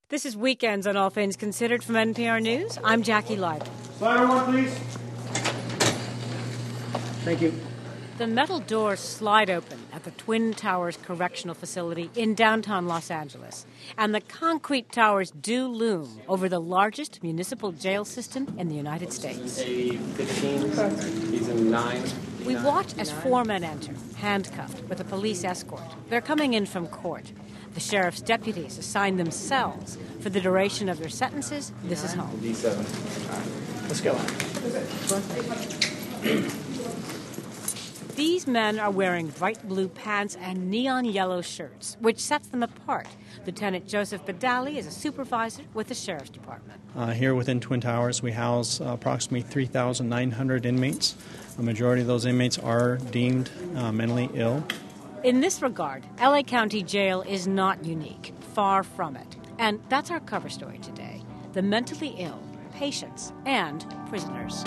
This is Weekends on All Things Considered from NPR News. I'm Jackie Lytle. Slider one, please. Thank you. The metal doors slide open at the Twin Towers Correctional Facility in downtown Los Angeles, and the concrete towers do loom over the largest municipal jail system in the United States. A15, he's a 9. We watch as 4 men enter, handcuffed with a police escort. They're coming in from court. The sheriff's deputies assign them cells. For the duration of their sentences, this is home. D7. All right, let's go. These men are wearing bright blue pants and neon yellow shirts, which sets them apart. Lieutenant Joseph Badali is a supervisor with the Sheriff's Department. Here within Twin Towers, we house approximately 3,900 inmates. A majority of those inmates are deemed mentally ill. In this regard, LA County Jail is not unique, far from it. And that's our cover story today: the mentally ill, patients, and prisoners.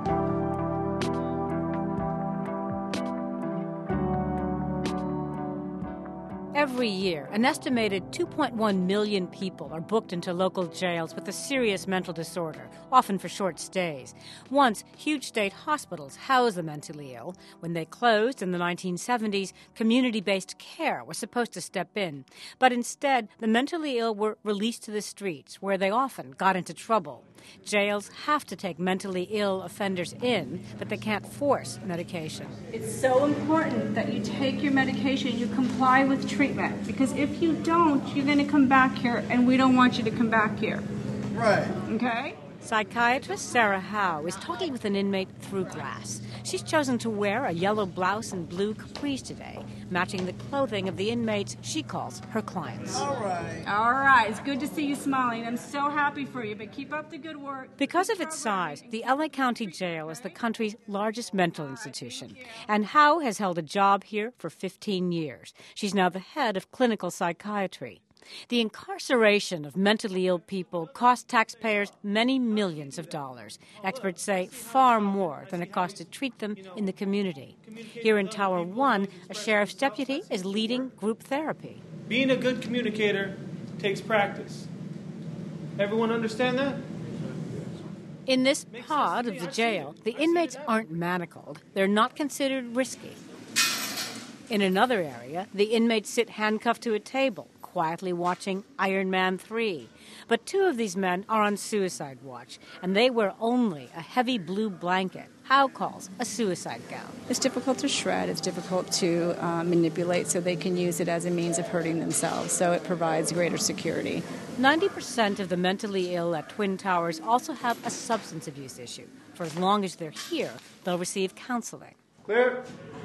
Every year, an estimated 2.1 million people are booked into local jails with a serious mental disorder, often for short stays. Once, huge state hospitals housed the mentally ill. When they closed in the 1970s, community-based care was supposed to step in. But instead, the mentally ill were released to the streets, where they often got into trouble. Jails have to take mentally ill offenders in, but they can't force medication. It's so important that you take your medication, you comply with treatment, because if you don't, you're going to come back here, and we don't want you to come back here. Right. Okay? Psychiatrist Sarah Howe is talking with an inmate through glass. She's chosen to wear a yellow blouse and blue capris today, matching the clothing of the inmates she calls her clients. All right. It's good to see you smiling. I'm so happy for you, but keep up the good work. Because of its size, the LA County Jail is the country's largest mental institution, and Howe has held a job here for 15 years. She's now the head of clinical psychiatry. The incarceration of mentally ill people costs taxpayers many millions of dollars. Experts say far more than it costs to treat them in the community. Here in Tower 1, a sheriff's deputy is leading group therapy. Being a good communicator takes practice. Everyone understand that? In this pod of the jail, the inmates aren't manacled. They're not considered risky. In another area, the inmates sit handcuffed to a table, quietly watching Iron Man 3. But 2 of these men are on suicide watch, and they wear only a heavy blue blanket Howe calls a suicide gown. It's difficult to shred. It's difficult to manipulate, so they can use it as a means of hurting themselves. So it provides greater security. 90% of the mentally ill at Twin Towers also have a substance abuse issue. For as long as they're here, they'll receive counseling. Clear.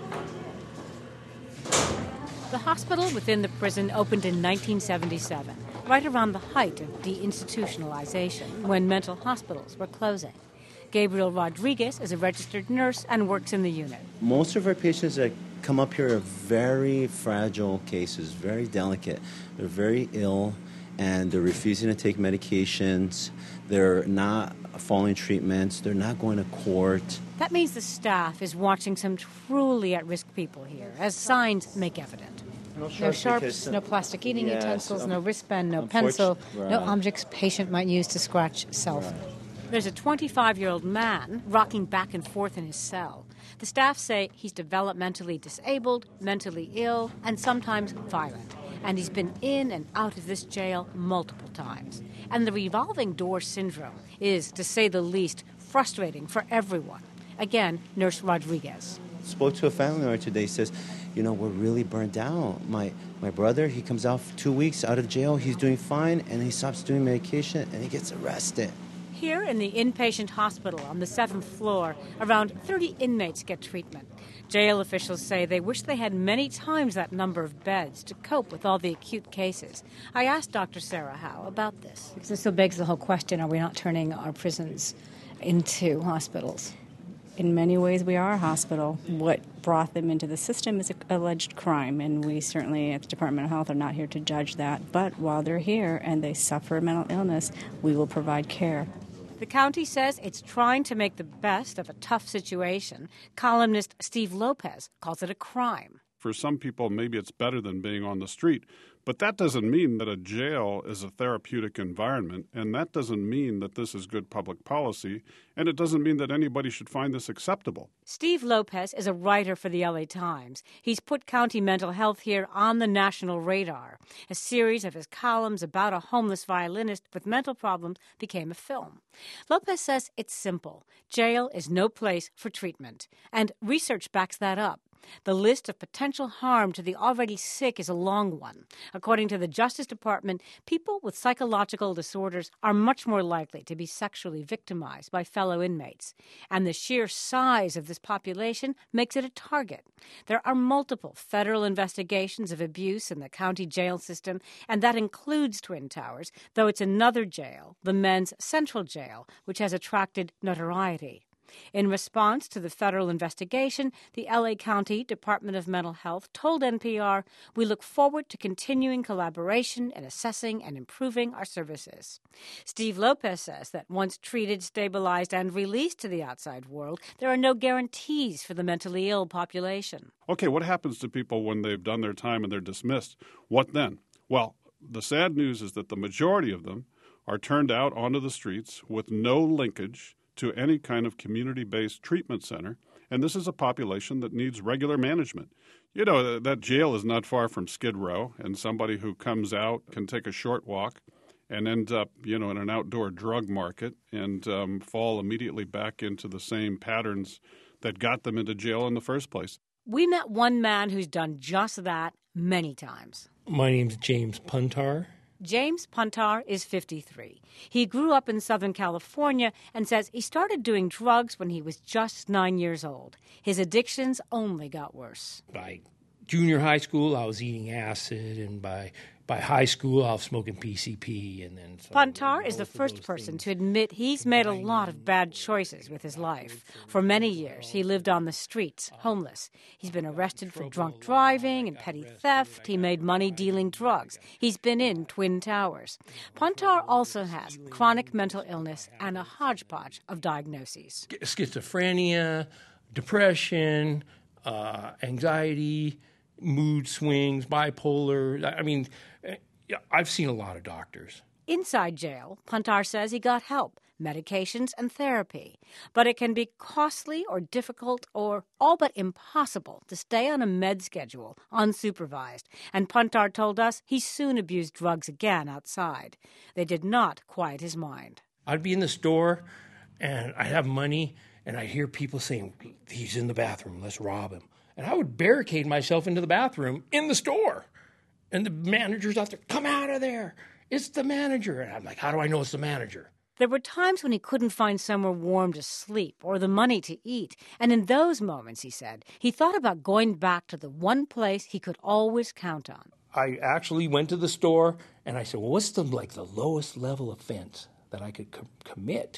The hospital within the prison opened in 1977, right around the height of deinstitutionalization, when mental hospitals were closing. Gabriel Rodriguez is a registered nurse and works in the unit. Most of our patients that come up here are very fragile cases, very delicate. They're very ill, and they're refusing to take medications. They're not following treatments. They're not going to court. That means the staff is watching some truly at-risk people here, as signs make evident. No sharps, no plastic eating utensils, no wristband, no pencil, no objects patient might use to scratch self. Right. There's a 25-year-old man rocking back and forth in his cell. The staff say he's developmentally disabled, mentally ill, and sometimes violent. And he's been in and out of this jail multiple times. And the revolving door syndrome is, to say the least, frustrating for everyone. Again, Nurse Rodriguez. Spoke to a family member today, says, we're really burnt out. My brother, he comes out for 2 weeks out of jail, he's doing fine, and he stops doing medication, and he gets arrested. Here in the inpatient hospital on the 7th floor, around 30 inmates get treatment. Jail officials say they wish they had many times that number of beds to cope with all the acute cases. I asked Dr. Sarah Howe about this. Because this still begs the whole question, are we not turning our prisons into hospitals? In many ways, we are a hospital. What brought them into the system is an alleged crime, and we certainly at the Department of Health are not here to judge that. But while they're here and they suffer mental illness, we will provide care. The county says it's trying to make the best of a tough situation. Columnist Steve Lopez calls it a crime. For some people, maybe it's better than being on the street. But that doesn't mean that a jail is a therapeutic environment, and that doesn't mean that this is good public policy, and it doesn't mean that anybody should find this acceptable. Steve Lopez is a writer for the LA Times. He's put county mental health here on the national radar. A series of his columns about a homeless violinist with mental problems became a film. Lopez says it's simple. Jail is no place for treatment, and research backs that up. The list of potential harm to the already sick is a long one. According to the Justice Department, people with psychological disorders are much more likely to be sexually victimized by fellow inmates. And the sheer size of this population makes it a target. There are multiple federal investigations of abuse in the county jail system, and that includes Twin Towers, though it's another jail, the Men's Central Jail, which has attracted notoriety. In response to the federal investigation, the LA County Department of Mental Health told NPR, "We look forward to continuing collaboration in assessing and improving our services." Steve Lopez says that once treated, stabilized, and released to the outside world, there are no guarantees for the mentally ill population. Okay, what happens to people when they've done their time and they're dismissed? What then? Well, the sad news is that the majority of them are turned out onto the streets with no linkage to any kind of community-based treatment center, and this is a population that needs regular management. You know, that jail is not far from Skid Row, and somebody who comes out can take a short walk and end up, in an outdoor drug market and fall immediately back into the same patterns that got them into jail in the first place. We met one man who's done just that many times. My name's James Puntar. James Puntar is 53. He grew up in Southern California and says he started doing drugs when he was just 9 years old. His addictions only got worse. By junior high school, I was eating acid, and by high school, I was smoking PCP. And then Puntar is the first person to admit he's made a lot of bad choices with his life. For many years, he lived on the streets, homeless. He's been arrested for drunk driving and petty theft. He made money dealing drugs. He's been in Twin Towers. Puntar also has chronic mental illness and a hodgepodge of diagnoses. Schizophrenia, depression, anxiety, mood swings, bipolar. I mean, I've seen a lot of doctors. Inside jail, Puntar says he got help, medications, and therapy. But it can be costly or difficult or all but impossible to stay on a med schedule unsupervised. And Puntar told us he soon abused drugs again outside. They did not quiet his mind. I'd be in the store, and I'd have money, and I'd hear people saying, "He's in the bathroom, let's rob him." And I would barricade myself into the bathroom in the store. And the manager's out there, "Come out of there. It's the manager." And I'm like, how do I know it's the manager? There were times when he couldn't find somewhere warm to sleep or the money to eat. And in those moments, he said, he thought about going back to the one place he could always count on. I actually went to the store, and I said, well, what's the lowest level offense that I could commit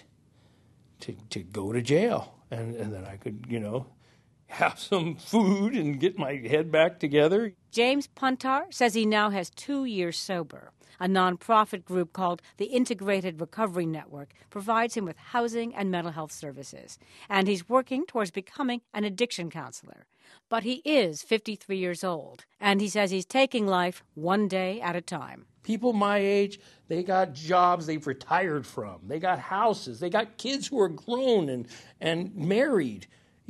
to go to jail? And then I could, have some food and get my head back together. James Puntar says he now has 2 years sober. A nonprofit group called the Integrated Recovery Network provides him with housing and mental health services. And he's working towards becoming an addiction counselor. But he is 53 years old, and he says he's taking life one day at a time. People my age, they got jobs they've retired from. They got houses. They got kids who are grown and married.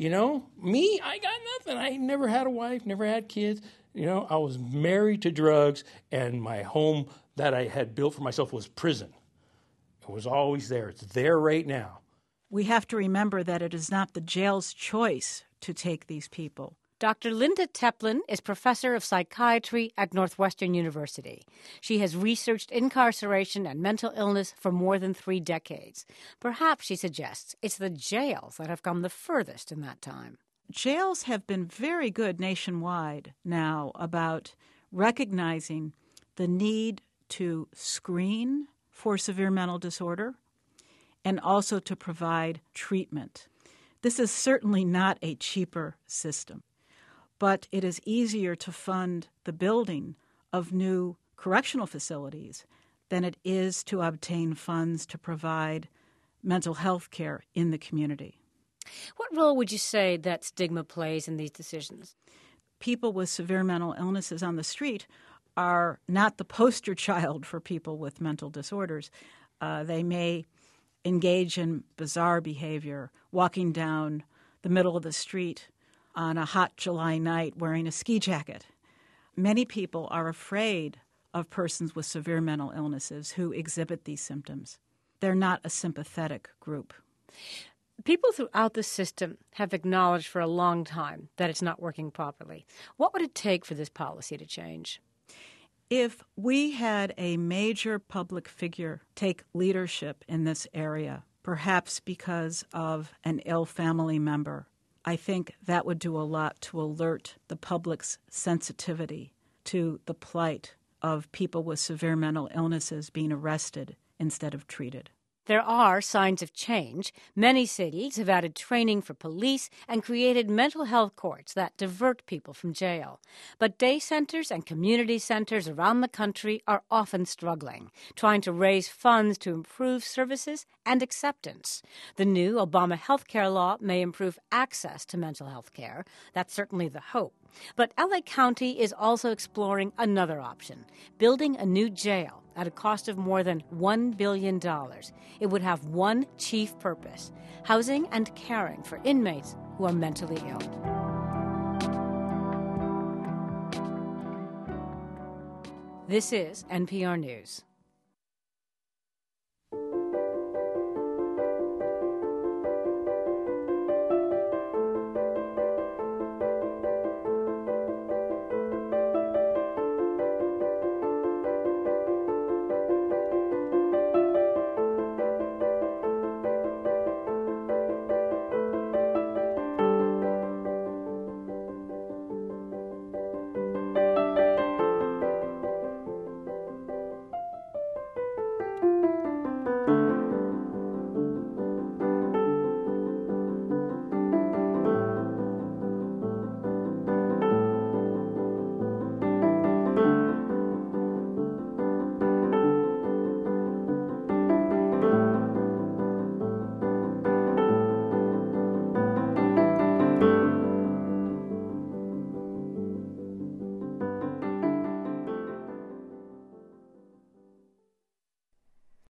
Me, I got nothing. I never had a wife, never had kids. I was married to drugs, and my home that I had built for myself was prison. It was always there. It's there right now. We have to remember that it is not the jail's choice to take these people. Dr. Linda Teplin is professor of psychiatry at Northwestern University. She has researched incarceration and mental illness for more than 3 decades. Perhaps, she suggests, it's the jails that have come the furthest in that time. Jails have been very good nationwide now about recognizing the need to screen for severe mental disorder and also to provide treatment. This is certainly not a cheaper system, but it is easier to fund the building of new correctional facilities than it is to obtain funds to provide mental health care in the community. What role would you say that stigma plays in these decisions? people with severe mental illnesses on the street are not the poster child for people with mental disorders. They may engage in bizarre behavior, walking down the middle of the street on a hot July night wearing a ski jacket. Many people are afraid of persons with severe mental illnesses who exhibit these symptoms. They're not a sympathetic group. People throughout the system have acknowledged for a long time that it's not working properly. What would it take for this policy to change? If we had a major public figure take leadership in this area, perhaps because of an ill family member, I think that would do a lot to alert the public's sensitivity to the plight of people with severe mental illnesses being arrested instead of treated. There are signs of change. Many cities have added training for police and created mental health courts that divert people from jail. But day centers and community centers around the country are often struggling, trying to raise funds to improve services and acceptance. The new Obama health care law may improve access to mental health care. That's certainly the hope. But LA County is also exploring another option, building a new jail at a cost of more than $1 billion. It would have one chief purpose: housing and caring for inmates who are mentally ill. This is NPR News.